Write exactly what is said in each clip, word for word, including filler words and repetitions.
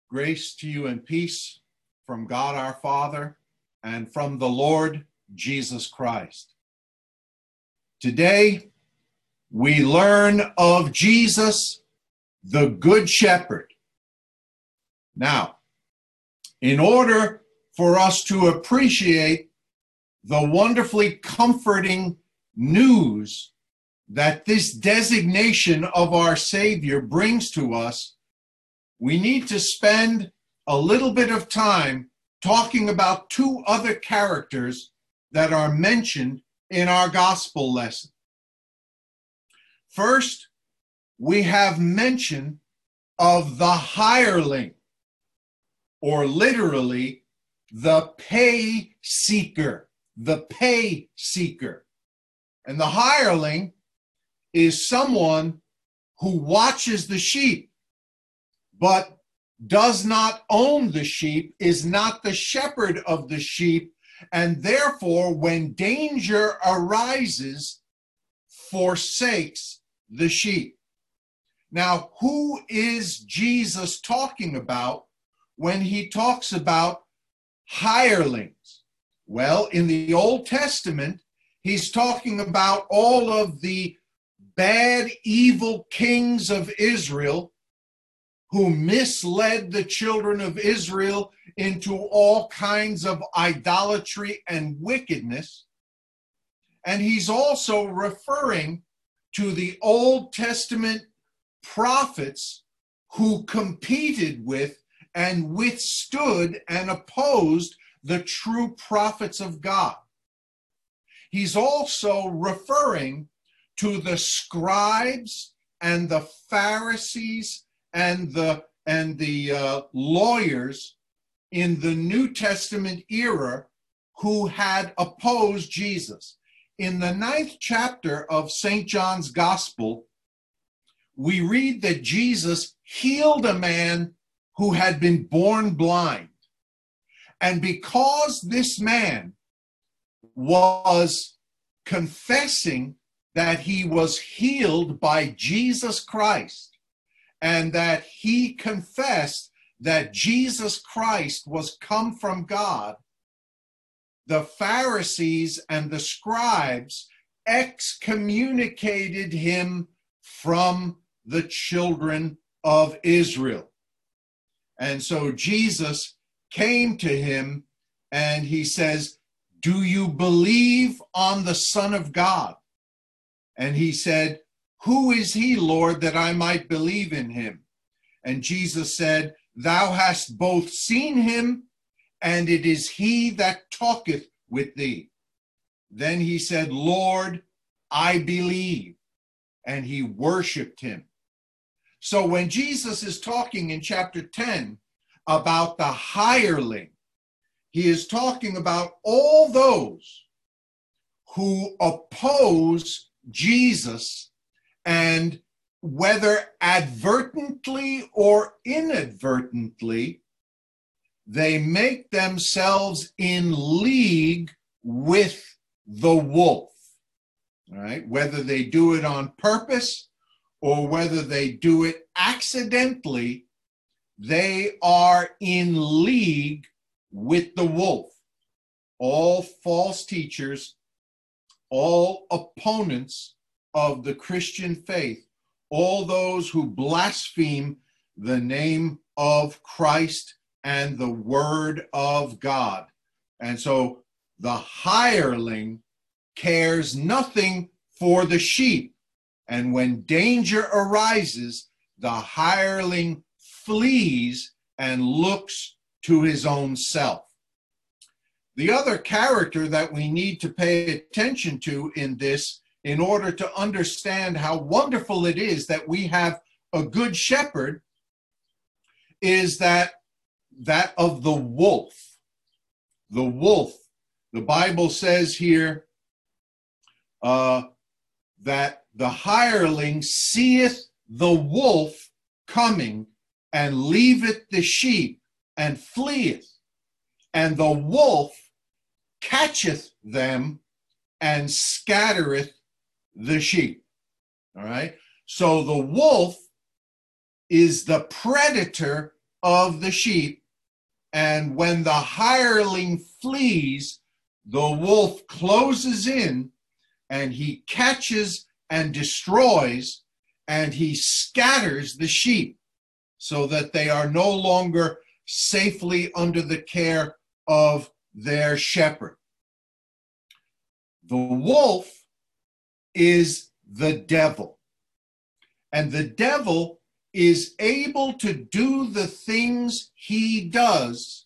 Grace to you and peace from God our Father and from the Lord Jesus Christ. Today, we learn of Jesus, the Good Shepherd. Now, in order for us to appreciate the wonderfully comforting news that this designation of our Savior brings to us, we need to spend a little bit of time talking about two other characters that are mentioned in our gospel lesson. First, we have mention of the hireling, or literally, the pay seeker, the pay seeker. And the hireling is someone who watches the sheep, but does not own the sheep, is not the shepherd of the sheep, and therefore, when danger arises, forsakes the sheep. Now, who is Jesus talking about when he talks about hirelings? Well, in the Old Testament, he's talking about all of the bad, evil kings of Israel who misled the children of Israel into all kinds of idolatry and wickedness. And he's also referring to the Old Testament prophets who competed with and withstood and opposed the true prophets of God. He's also referring to the scribes and the Pharisees and the and the uh, lawyers in the New Testament era who had opposed Jesus. In the ninth chapter of Saint John's Gospel, we read that Jesus healed a man who had been born blind. And because this man was confessing that he was healed by Jesus Christ, and that he confessed that Jesus Christ was come from God, the Pharisees and the scribes excommunicated him from the children of Israel. And so Jesus came to him and he says, "Do you believe on the Son of God?" And he said, "Who is he, Lord, that I might believe in him?" And Jesus said, "Thou hast both seen him, and it is he that talketh with thee." Then he said, "Lord, I believe." And he worshiped him. So when Jesus is talking in chapter ten about the hireling, he is talking about all those who oppose Jesus, and whether advertently or inadvertently, they make themselves in league with the wolf. All right, whether they do it on purpose or whether they do it accidentally, they are in league with the wolf. All false teachers, all opponents of the Christian faith, all those who blaspheme the name of Christ and the word of God. And so the hireling cares nothing for the sheep. And when danger arises, the hireling flees and looks to his own self. The other character that we need to pay attention to in this, in order to understand how wonderful it is that we have a good shepherd, is that that of the wolf. The wolf. The Bible says here uh, that the hireling seeth the wolf coming, and leaveth the sheep, and fleeth. And the wolf catcheth them, and scattereth the sheep. All right? So the wolf is the predator of the sheep. And when the hireling flees, the wolf closes in and he catches and destroys, and he scatters the sheep so that they are no longer safely under the care of their shepherd. The wolf is the devil, and the devil is able to do the things he does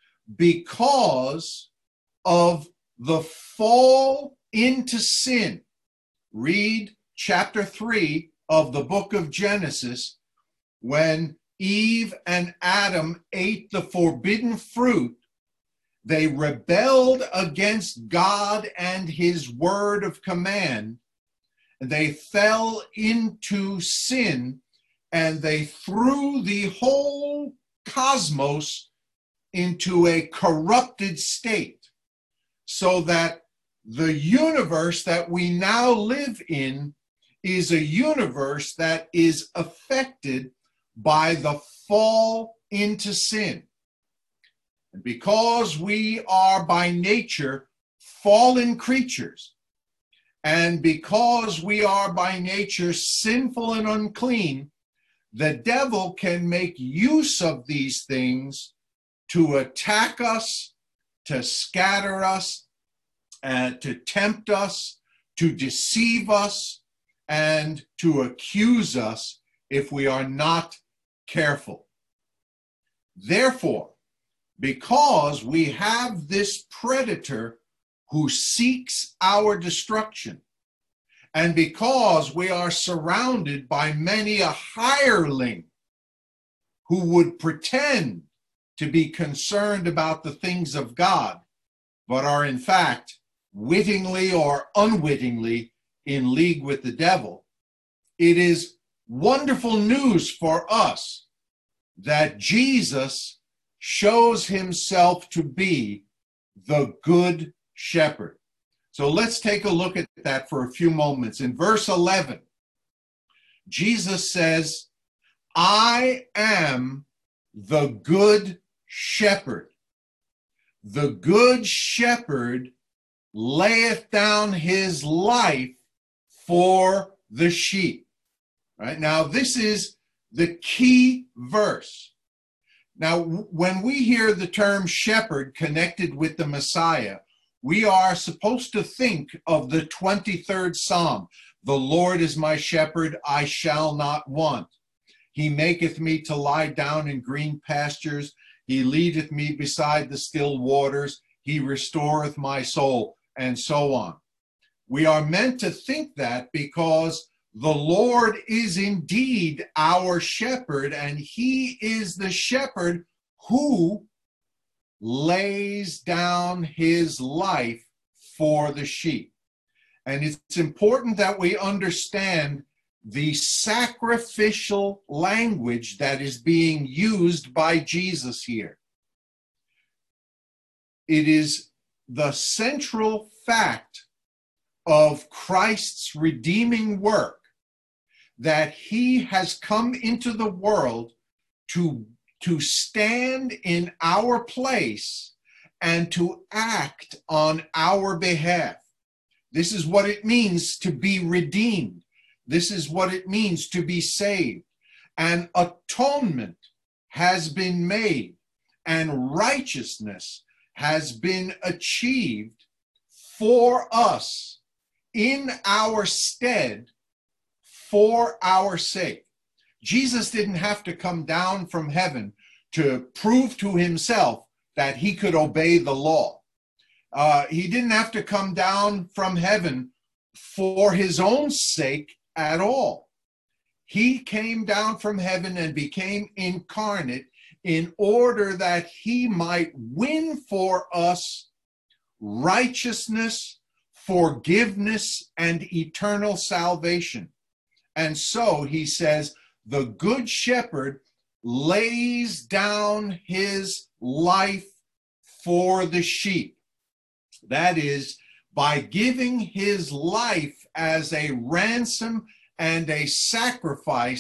because of the fall into sin. Read chapter three of the book of Genesis, when Eve and Adam ate the forbidden fruit. They rebelled against God and his word of command. They fell into sin, and they threw the whole cosmos into a corrupted state, so that the universe that we now live in is a universe that is affected by the fall into sin. And because we are by nature fallen creatures, and because we are by nature sinful and unclean, the devil can make use of these things to attack us, to scatter us, and to tempt us, to deceive us, and to accuse us if we are not careful. Therefore, because we have this predator who seeks our destruction, and because we are surrounded by many a hireling who would pretend to be concerned about the things of God, but are in fact wittingly or unwittingly in league with the devil, it is wonderful news for us that Jesus shows himself to be the good shepherd. So let's take a look at that for a few moments. In verse eleven, Jesus says, I am the good shepherd. The good shepherd layeth down his life for the sheep. Right? Now, this is the key verse. Now, when we hear the term shepherd connected with the Messiah, we are supposed to think of the twenty-third Psalm. The Lord is my shepherd, I shall not want. He maketh me to lie down in green pastures. He leadeth me beside the still waters. He restoreth my soul, and so on. We are meant to think that because the Lord is indeed our shepherd, and he is the shepherd who lays down his life for the sheep. And it's important that we understand the sacrificial language that is being used by Jesus here. It is the central fact of Christ's redeeming work that he has come into the world to, to stand in our place and to act on our behalf. This is what it means to be redeemed. This is what it means to be saved. And atonement has been made, and righteousness has been achieved for us in our stead, for our sake. Jesus didn't have to come down from heaven to prove to himself that he could obey the law. Uh, he didn't have to come down from heaven for his own sake at all. He came down from heaven and became incarnate in order that he might win for us righteousness, forgiveness, and eternal salvation. And so he says, the good shepherd lays down his life for the sheep. That is, by giving his life as a ransom and a sacrifice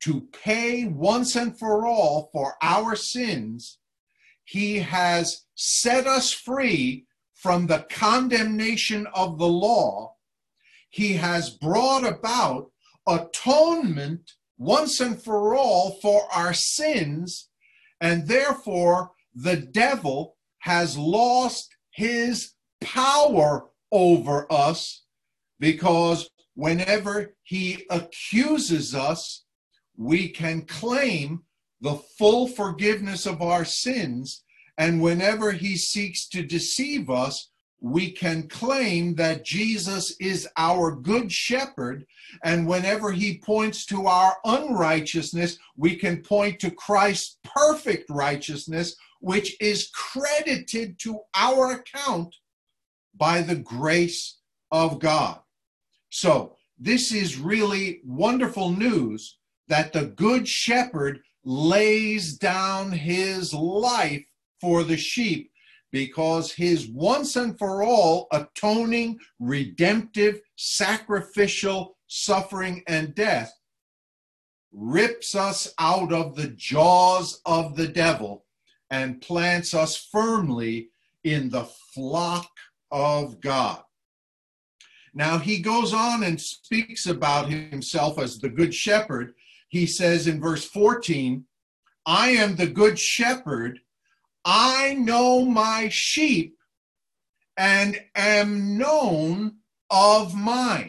to pay once and for all for our sins. He has set us free from the condemnation of the law. He has brought about atonement once and for all for our sins, and therefore the devil has lost his power over us, because whenever he accuses us, we can claim the full forgiveness of our sins, and whenever he seeks to deceive us, we can claim that Jesus is our good shepherd, and whenever he points to our unrighteousness, we can point to Christ's perfect righteousness, which is credited to our account by the grace of God. So this is really wonderful news, that the good shepherd lays down his life for the sheep, because his once and for all atoning, redemptive, sacrificial suffering and death rips us out of the jaws of the devil and plants us firmly in the flock of God. Now he goes on and speaks about himself as the good shepherd. He says in verse fourteen, I am the good shepherd. I know my sheep and am known of mine.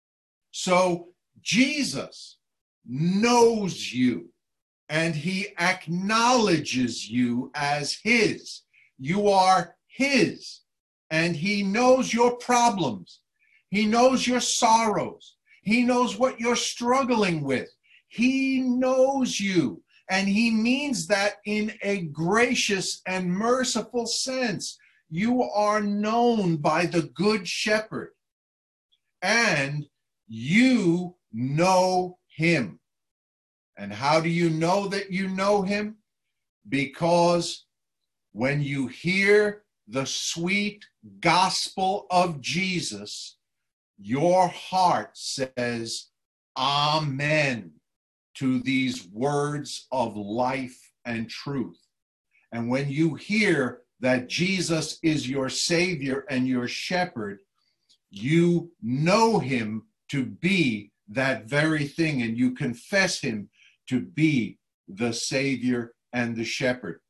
So Jesus knows you and he acknowledges you as his. You are his, and he knows your problems. He knows your sorrows. He knows what you're struggling with. He knows you. And he means that in a gracious and merciful sense. You are known by the good shepherd, and you know him. And how do you know that you know him? Because when you hear the sweet gospel of Jesus, your heart says, Amen, to these words of life and truth. And when you hear that Jesus is your Savior and your shepherd, you know him to be that very thing, and you confess him to be the Savior and the shepherd.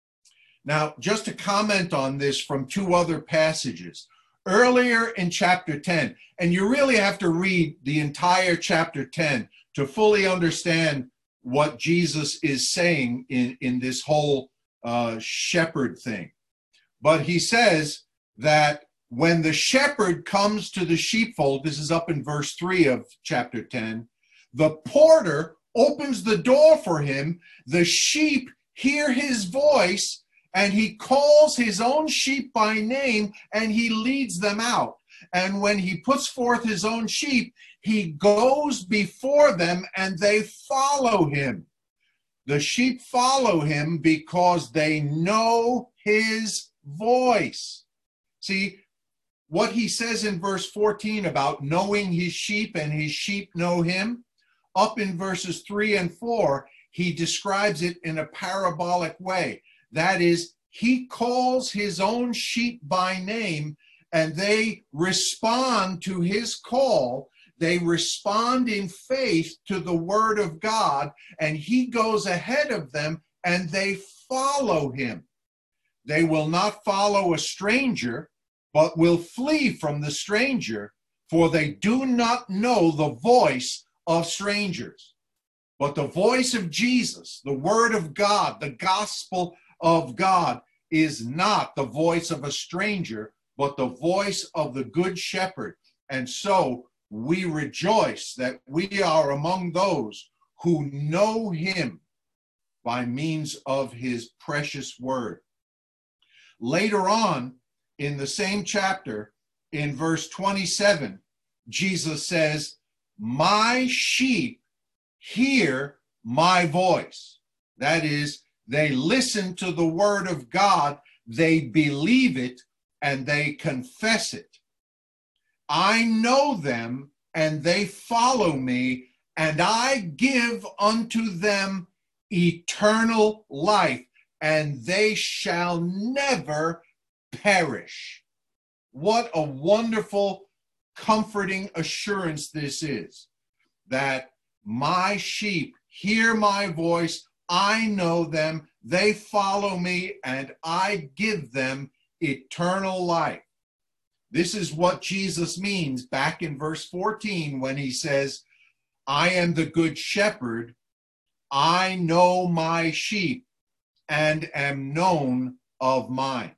Now, just to comment on this from two other passages. Earlier in chapter ten, and you really have to read the entire chapter ten to fully understand what Jesus is saying in, in this whole uh, shepherd thing. But he says that when the shepherd comes to the sheepfold, this is up in verse three of chapter ten, the porter opens the door for him, the sheep hear his voice, and he calls his own sheep by name, and he leads them out. And when he puts forth his own sheep, he goes before them, and they follow him. The sheep follow him because they know his voice. See, what he says in verse fourteen about knowing his sheep and his sheep know him, up in verses three and four, he describes it in a parabolic way. That is, he calls his own sheep by name, and they respond to his call. They respond in faith to the word of God, and he goes ahead of them, and they follow him. They will not follow a stranger, but will flee from the stranger, for they do not know the voice of strangers. But the voice of Jesus, the word of God, the gospel of God, is not the voice of a stranger, but the voice of the good shepherd. And so we rejoice that we are among those who know him by means of his precious word. Later on in the same chapter, in verse twenty-seven, Jesus says, my sheep hear my voice. That is, they listen to the word of God, they believe it, and they confess it. I know them, and they follow me, and I give unto them eternal life, and they shall never perish. What a wonderful, comforting assurance this is, that my sheep hear my voice, I know them, they follow me, and I give them eternal life. This is what Jesus means back in verse fourteen when he says, I am the good shepherd, I know my sheep, and am known of mine.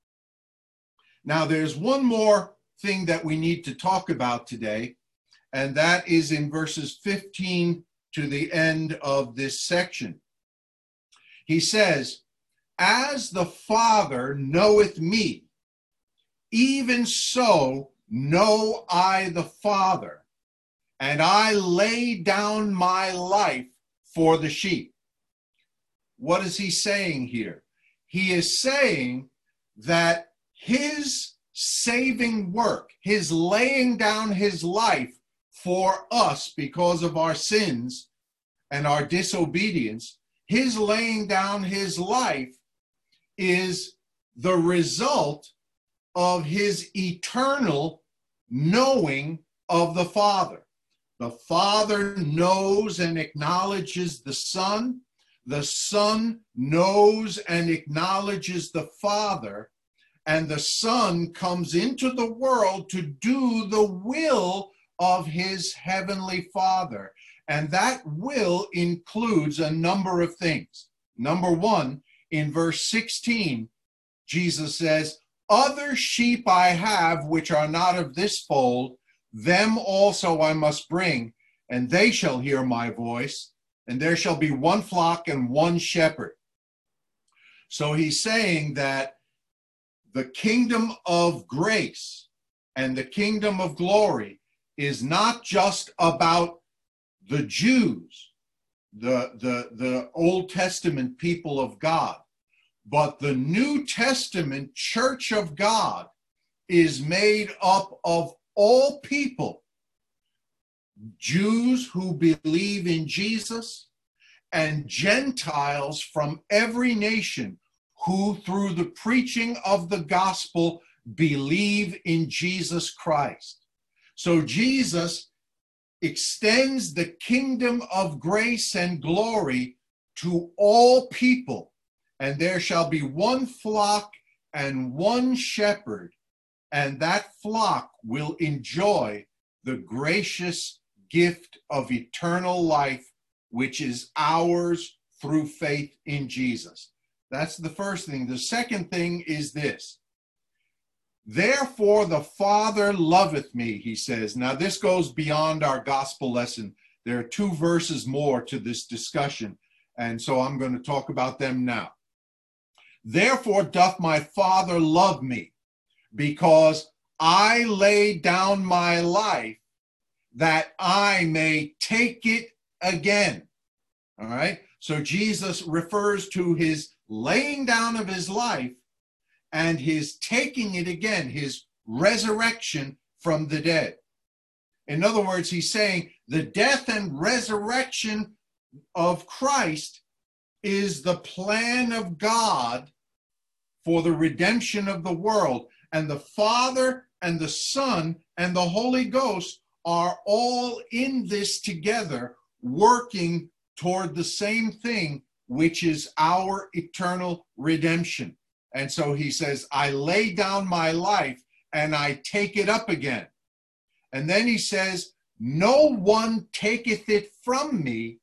Now, there's one more thing that we need to talk about today, and that is in verses fifteen to the end of this section. He says, as the Father knoweth me, even so know I the Father, and I lay down my life for the sheep. What is he saying here? He is saying that his saving work, his laying down his life for us because of our sins and our disobedience, his laying down his life is the result of his eternal knowing of the Father. The Father knows and acknowledges the Son. The Son knows and acknowledges the Father. And the Son comes into the world to do the will of his heavenly Father. And that will includes a number of things. Number one, in verse sixteen, Jesus says, other sheep I have which are not of this fold, them also I must bring, and they shall hear my voice, and there shall be one flock and one shepherd. So he's saying that the kingdom of grace and the kingdom of glory is not just about the Jews, the, the, the Old Testament people of God, but the New Testament church of God is made up of all people, Jews who believe in Jesus and Gentiles from every nation who through the preaching of the gospel believe in Jesus Christ. So Jesus extends the kingdom of grace and glory to all people, and there shall be one flock and one shepherd, and that flock will enjoy the gracious gift of eternal life, which is ours through faith in Jesus. That's the first thing. The second thing is this. Therefore the Father loveth me, he says. Now this goes beyond our gospel lesson. There are two verses more to this discussion, and so I'm going to talk about them now. Therefore doth my Father love me, because I lay down my life that I may take it again. All right? So Jesus refers to his laying down of his life and his taking it again, his resurrection from the dead. In other words, he's saying the death and resurrection of Christ is the plan of God for the redemption of the world. And the Father and the Son and the Holy Ghost are all in this together, working toward the same thing, which is our eternal redemption. And so he says, I lay down my life and I take it up again. And then he says, no one taketh it from me,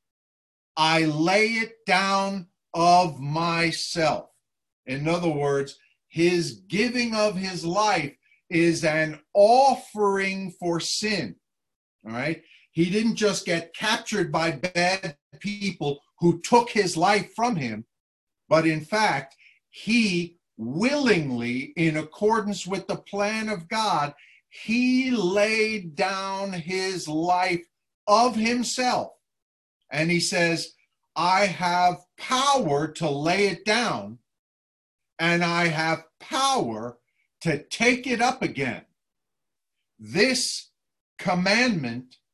I lay it down of myself. In other words, his giving of his life is an offering for sin. All right? He didn't just get captured by bad people who took his life from him, but in fact, he willingly, in accordance with the plan of God, he laid down his life of himself. And he says, I have power to lay it down, and I have power to take it up again. This commandment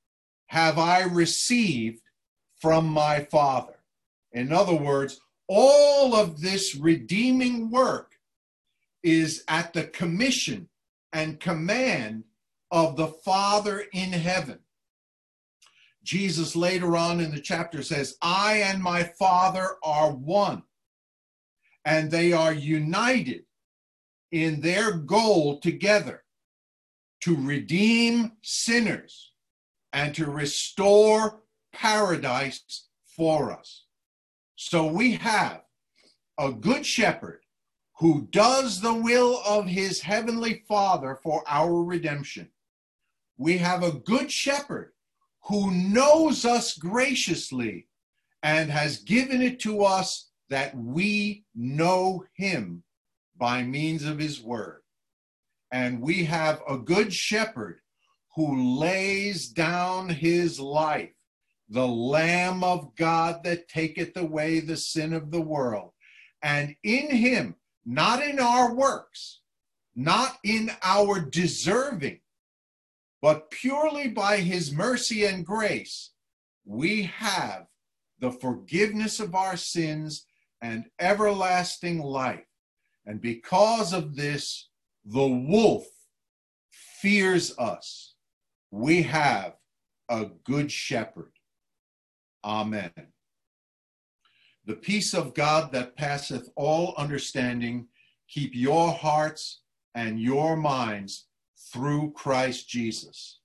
have I received from my Father. In other words, all of this redeeming work is at the commission and command of the Father in heaven. Jesus later on in the chapter says, I and my Father are one, and they are united in their goal together to redeem sinners and to restore paradise for us. So we have a good shepherd who does the will of his heavenly Father for our redemption. We have a good shepherd who knows us graciously and has given it to us that we know him by means of his word. And we have a good shepherd who lays down his life, the Lamb of God that taketh away the sin of the world. And in him, not in our works, not in our deserving, but purely by his mercy and grace, we have the forgiveness of our sins and everlasting life. And because of this, the wolf fears us. We have a good shepherd. Amen. The peace of God that passeth all understanding, keep your hearts and your minds through Christ Jesus.